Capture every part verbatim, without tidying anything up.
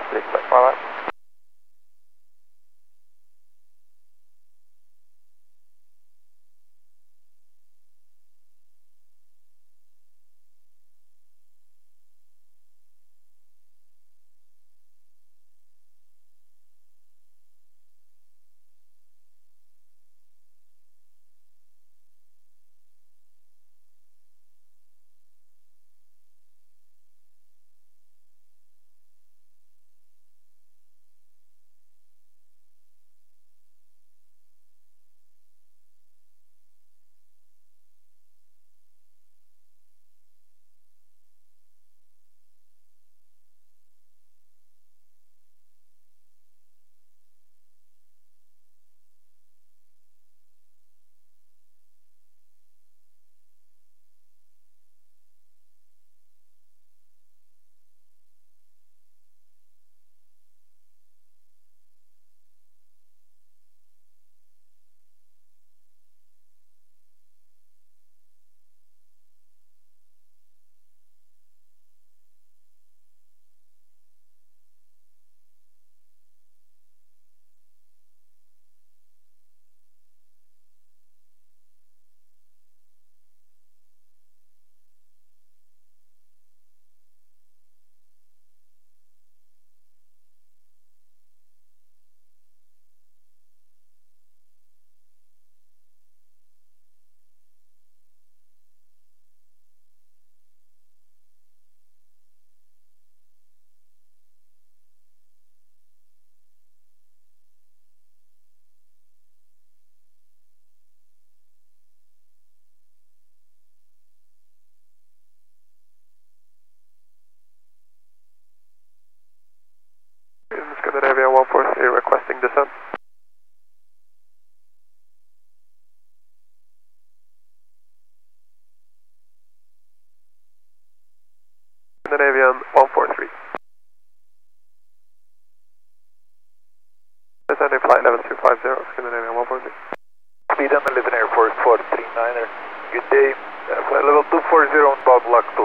Take flight. Bye bye. Scandinavia one four three requesting descent. Scandinavian one four three. Descending flight level two five zero, Scandinavian one four three. Speed on the Lisbon Airport four three niner. Good day. Uh, flight level two four zero on board block two.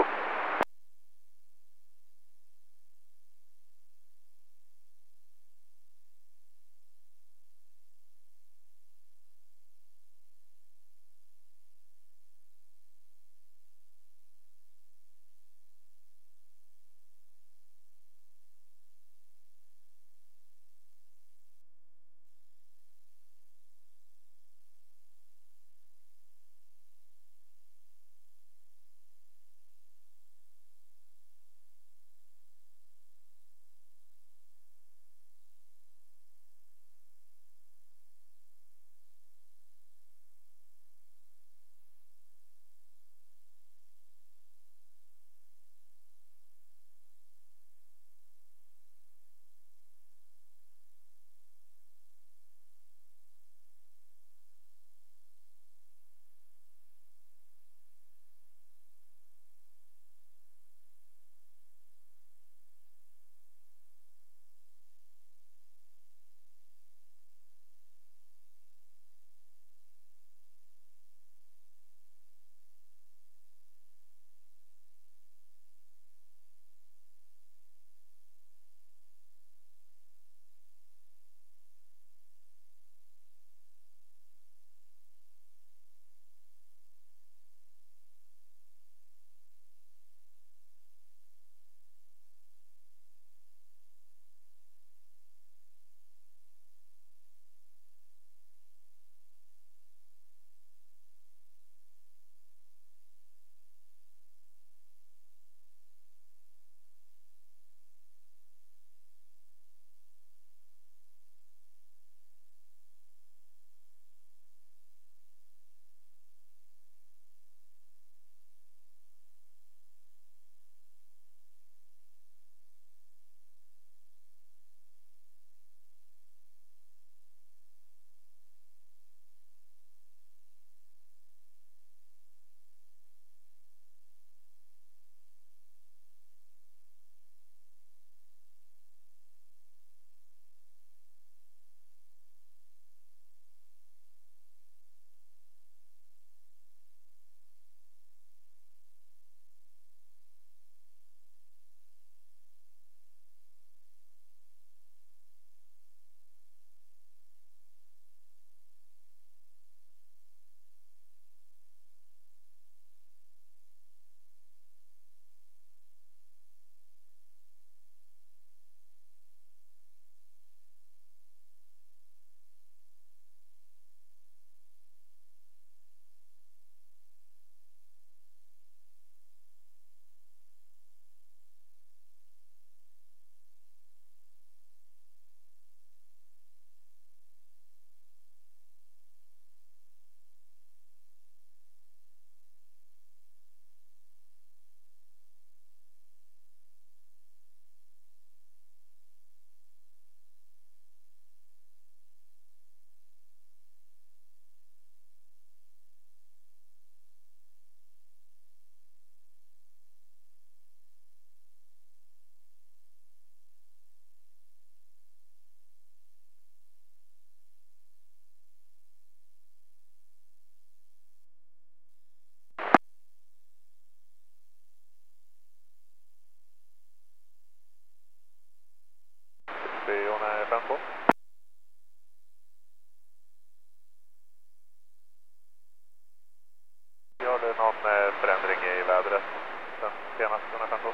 adress sen senast den femton.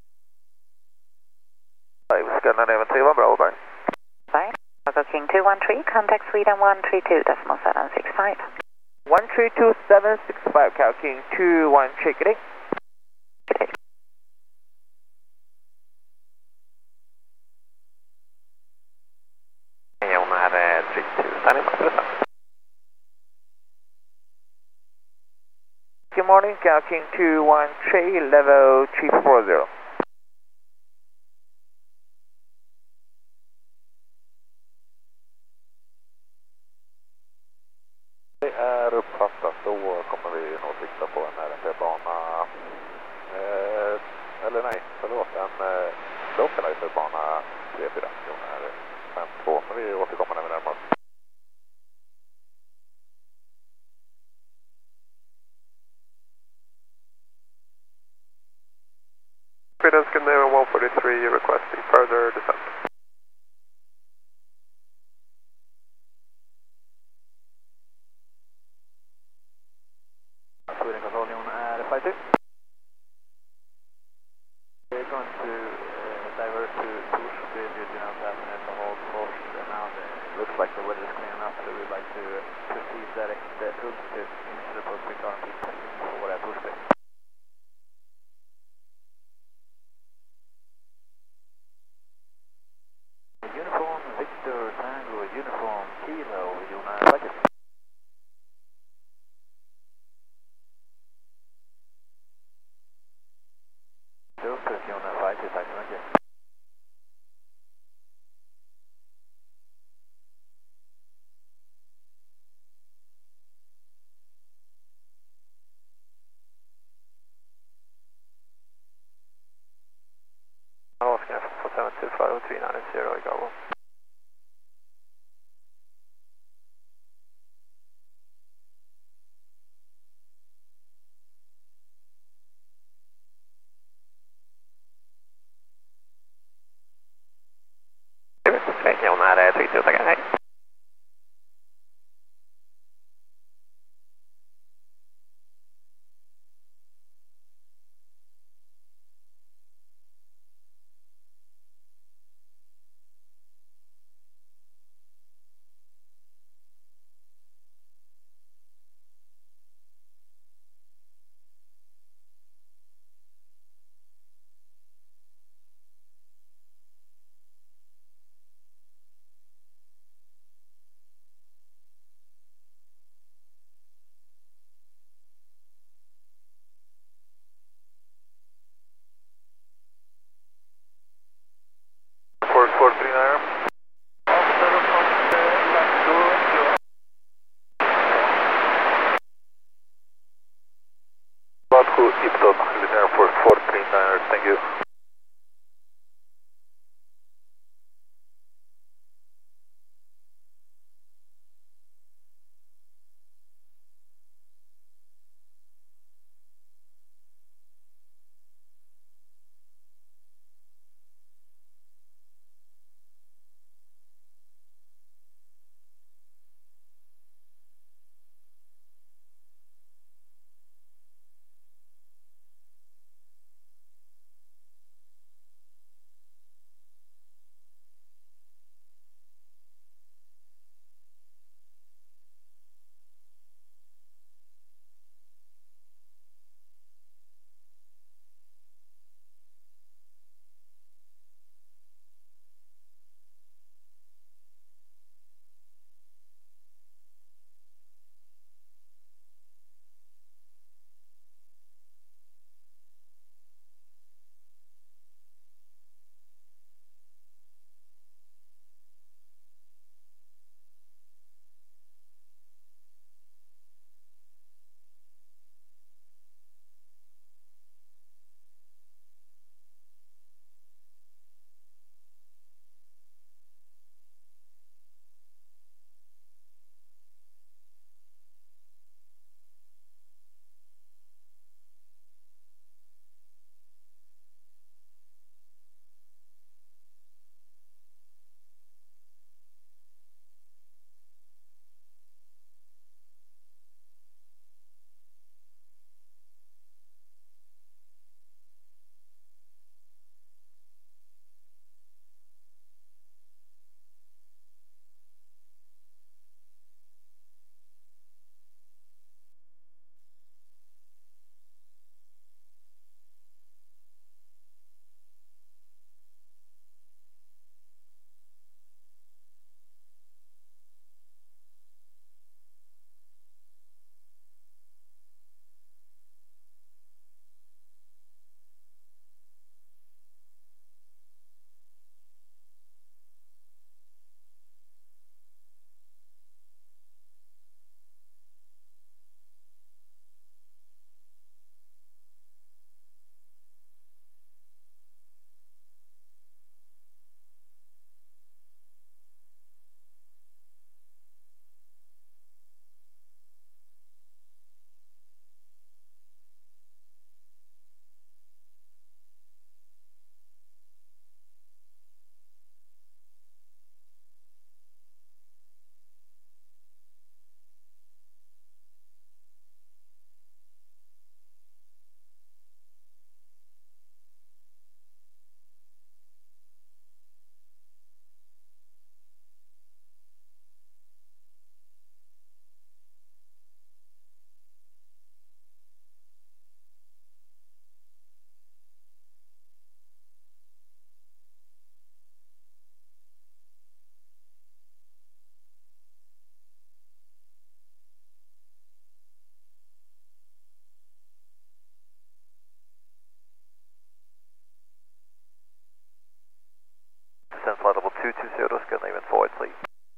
five, Scandinavian three one, Bravo, bye. Bye. Cargo King two one three, contact Sweden one three two decimal seven six five. one three two seven six five, Cal King two one three, good day. Good day. John är three two, standing by for descent. Good morning, Cal King two one three, level three four zero. Det är uppfattat, då kommer vi nog sikta på en R M P-bana, eh, eller nej, förlåt, en eh, localizer-bana tre fyra, John är fem två, men vi återkommer när vi närmar oss. Sweden Scandinavian one forty-three requesting further descent. Sweden Control, John är five two. We're going to uh, divert to Torsby due to an happening at Hagfors. Now it looks like the weather is clearing up, so we'd like to proceed direct uh, route to initial approach with R M P testing for uh, Torsby. Uniform Victor Tango, Uniform Kilo, John är five two. Uppåt John är five two, tack så mycket. Oscar for seven two five three nine zero, Gabo. John är three two, tackar, hej. four four three nine. Baku, Ipton, Linear Force four three nine, thank you. two two zero, Scandinavian forward, please.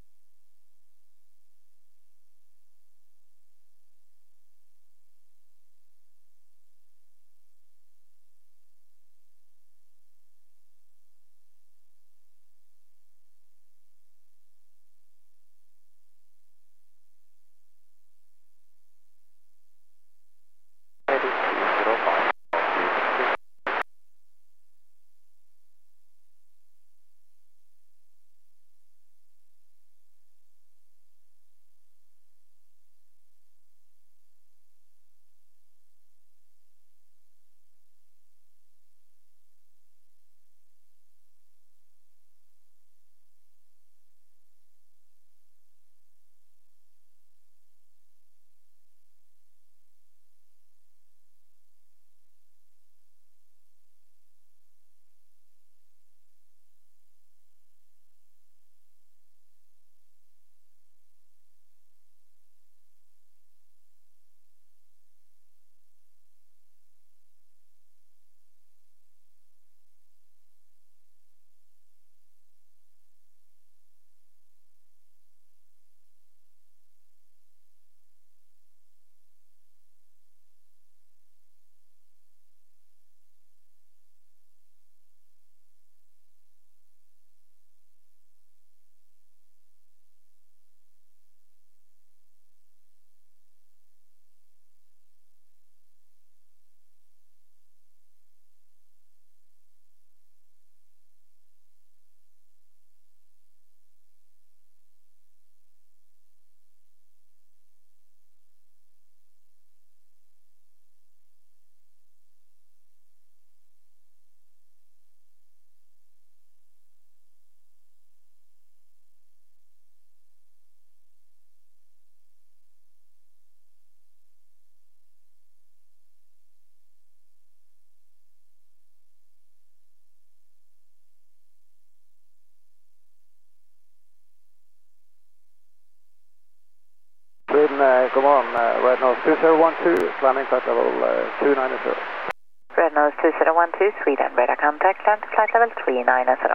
Sweden, uh, come on, uh, Red Nose two zero one two, landing flight level uh, two nine zero. Red Nose two zero one two, Sweden, radar contact, land to flight level three nine zero.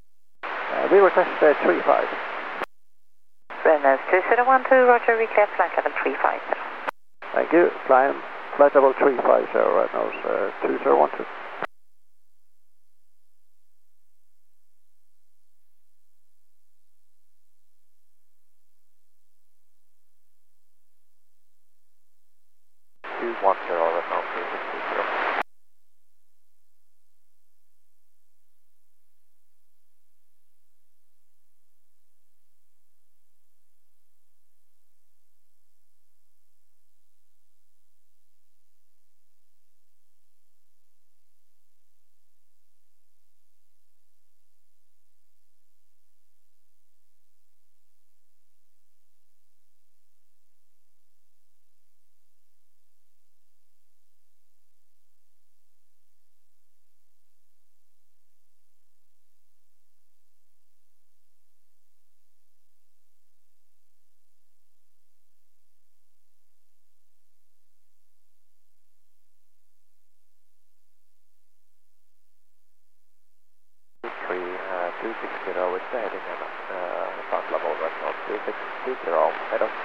Uh, we were test uh, three five. Red Nose two zero one two, roger, we clear flight level three five zero. Thank you, flying flight level three five zero, Red Nose uh, two zero one two. two one zero, Red Nose two six two zero. two six zero is heading in uh, flight level Red Nose two six two zero, head up.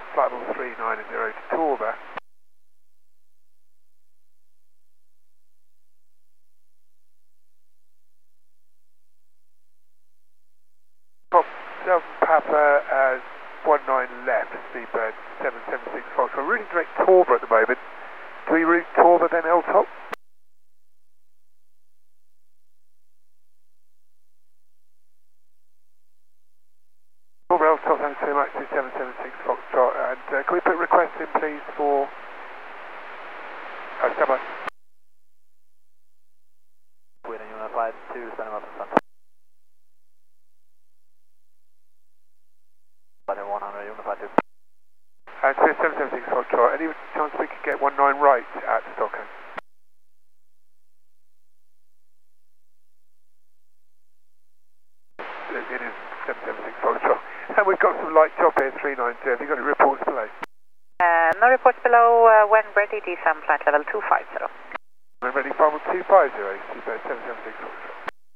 flight level three nine zero to Torba. Top seven Papa as one nine left, Seabird seven seven six Fox. We're routing direct Torba at the moment. Do we route Torba then L-top? Torba L-top, thanks very much to seven seven six Foxtrot. And uh, can we put requests in please for... Oh, stand by. Sweden Unified two, send them up in front. one hundred Unified two. And so seven seven six Foxtrot, any chance we could get one nine right at Stockholm? It is seven seven six Foxtrot. And we've got some light top here, three nine two. Have you got any reports below? Uh, no reports below. Uh, when ready, descend flight level two five zero. When ready, final two five zero, Seabird seven seven six Foxtrot.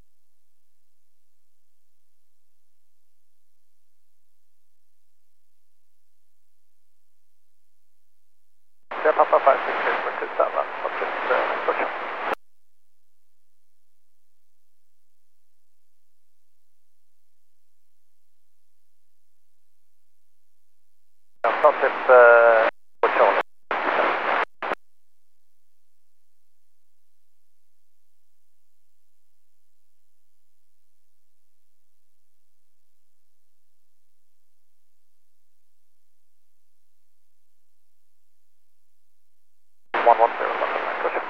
Yeah, Papa five six six one two seven, what's this, uh, push? Yeah, top tip, uh, for Charlie. one one zero, something like push.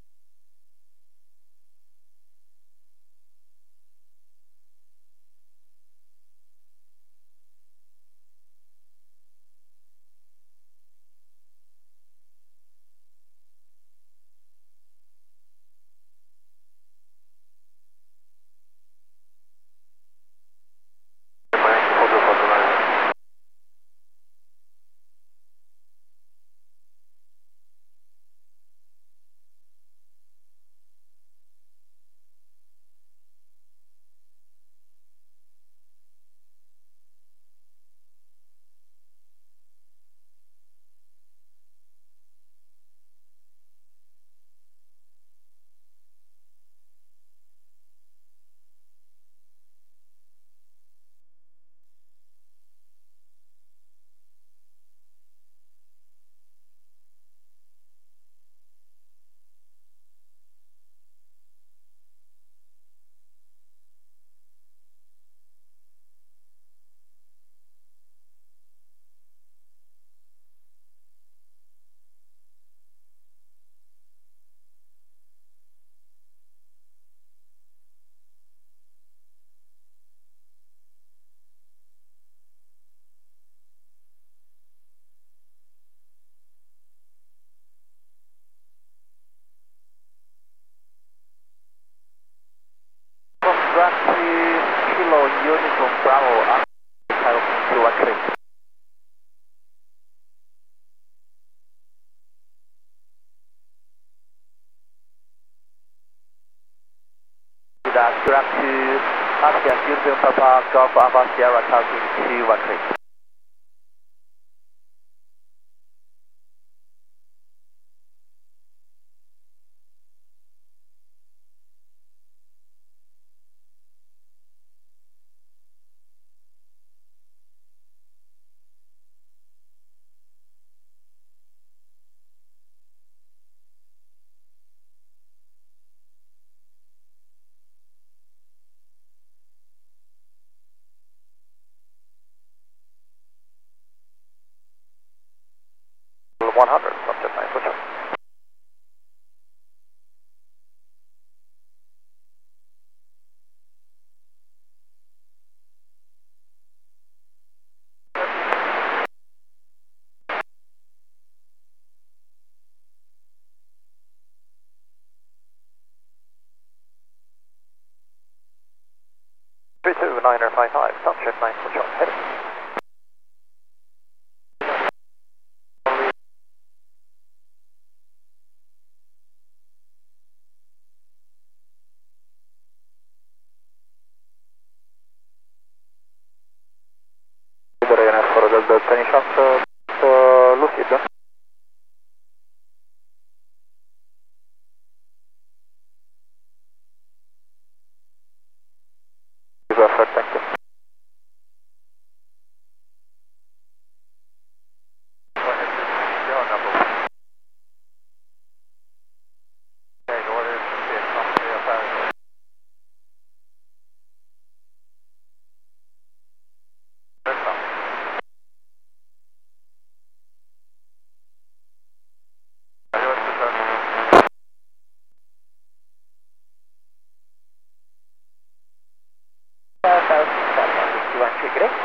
Kilo Uniform Bravo, two one three. That's grab to Asia Uniform Papa Golf Alpha Sierra Talking two one three. one hundred, subject nine, push up. three two nine five five, subject nine, push up, heading. Finish up, uh, keep going. Perfect, thank you. Vad heter Björna på? Okej, då är det tveksamt i affären. Vänta. Jag gör ett försök. fifty-one tree, great.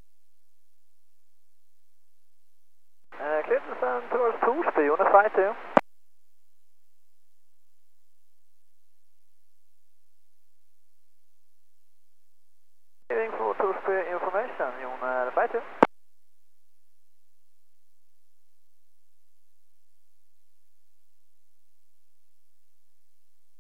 Uh, cleared to descend towards Torsby, unit five two.